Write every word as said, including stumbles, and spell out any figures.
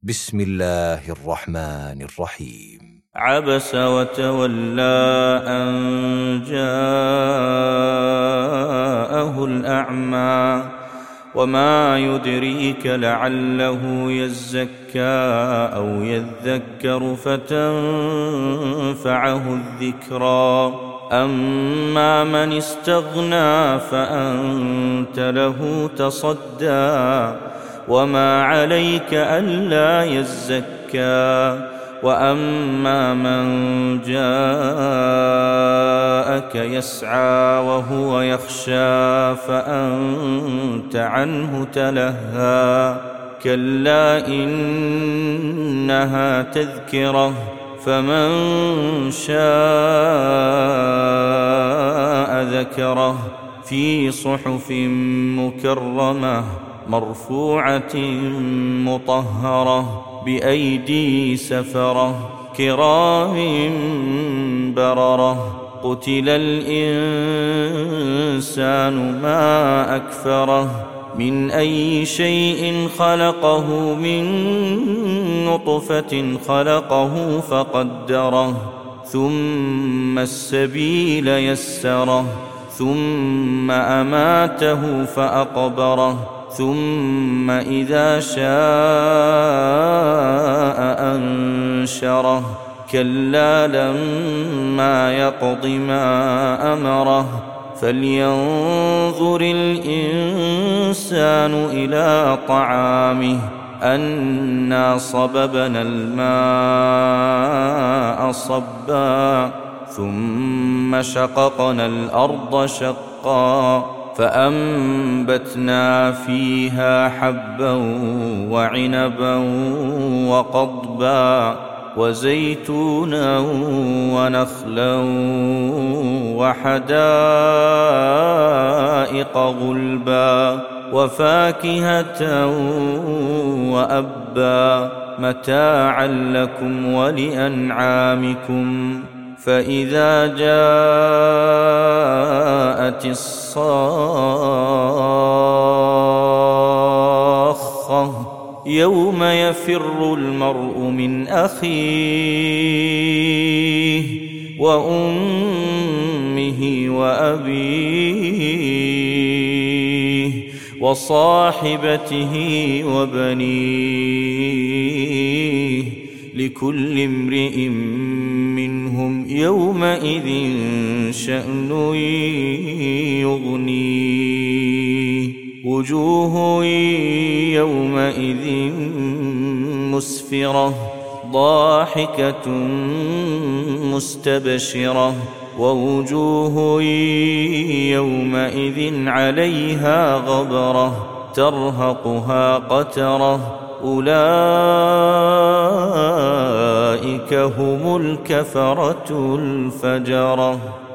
بسم الله الرحمن الرحيم. عبس وتولى أن جاءه الأعمى وما يدريك لعله يزكى أو يذكر فتنفعه الذكرى أما من استغنى فأنت له تصدى وما عليك ألا يزكى وأما من جاءك يسعى وهو يخشى فأنت عنه تلهى كلا إنها تذكرة فمن شاء ذكره في صحف مكرمة مرفوعة مطهرة بأيدي سفرة كرام بررة قتل الإنسان ما أكفره من أي شيء خلقه من نطفة خلقه فقدره ثم السبيل يسره ثم أماته فأقبره ثم إذا شاء أنشره كلا لما يقض ما أمره فلينظر الإنسان إلى طعامه أنا صببنا الماء صبا ثم شققنا الأرض شقا فأنبتنا فيها حبا وعنبا وقضبا وزيتونا ونخلا وحدائق غلبا وفاكهة وأبا متاعا لكم ولأنعامكم فإذا جاءت الصاخة يوم يفر المرء من أخيه وأمه وأبيه وصاحبته وبنيه لكل امرئ منهم يومئذ شأن يغنيه وجوه يومئذ مسفرة ضاحكة مستبشرة ووجوه يومئذ عليها غبرة ترهقها قترة أولئك هم الكفرة الفجرة.